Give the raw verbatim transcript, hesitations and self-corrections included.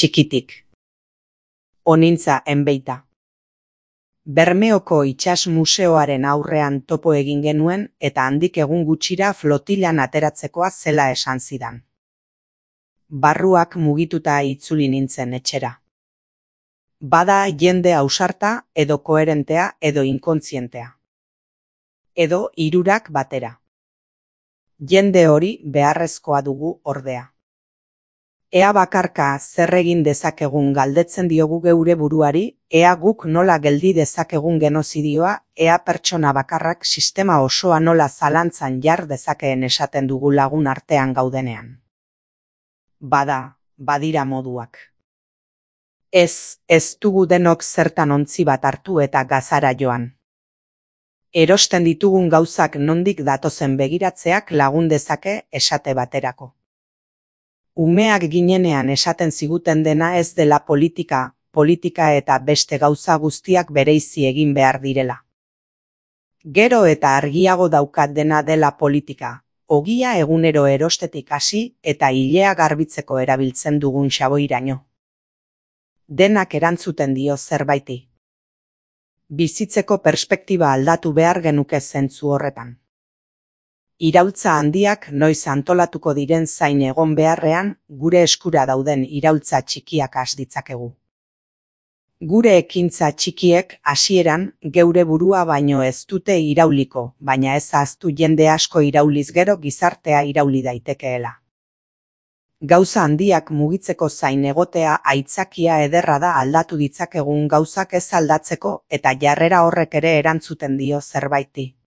txikitik. Onintza enbeita. Bermeoko itsas museoaren aurrean topo egin genuen eta handik egun gutxira flotilan ateratzekoa zela esan zidan. Barruak mugituta itzuli nintzen etxera. Bada jende ausarta edo koherentea edo inkontzientea. Edo hirurak batera. Jende hori beharrezkoa dugu ordea. Ea bakarka zer egin dezakegun galdetzen diogu geure buruari, ea guk nola geldi dezakegun genozidioa, ea pertsona bakarrak sistema osoa nola zalantzan jar dezakeen esaten dugu lagun artean gaudenean. Bada, badira moduak. Ez, ez dugu denok zertan ontzi bat hartu eta gazara joan. Erosten ditugun gauzak nondik datozen begiratzeak lagun dezake esate baterako. Umeak ginenean esaten ziguten dena ez dela politika, politika eta beste gauza guztiak bereizi egin behar direla. Gero eta argiago daukat dena dela politika, ogia egunero erostetik hasi eta ilea garbitzeko erabiltzen dugun xaboiraino. Denak erantzuten dio zerbaiti. Bizitzeko perspektiba aldatu behar genuke zentzu horretan. Iraultza handiak noiz antolatuko diren zain egon beharrean, gure eskura dauden iraultza txikiak has ditzakegu. Gure ekintza txikiek hasieran geure burua baino ez dute irauliko, baina ez ahaztu jende asko irauliz gero gizartea irauli daitekeela. Gauza handiak mugitzeko zain egotea aitzakia ederra da aldatu ditzakegun gauzak ez aldatzeko eta jarrera horrek ere erantzuten dio zerbaiti.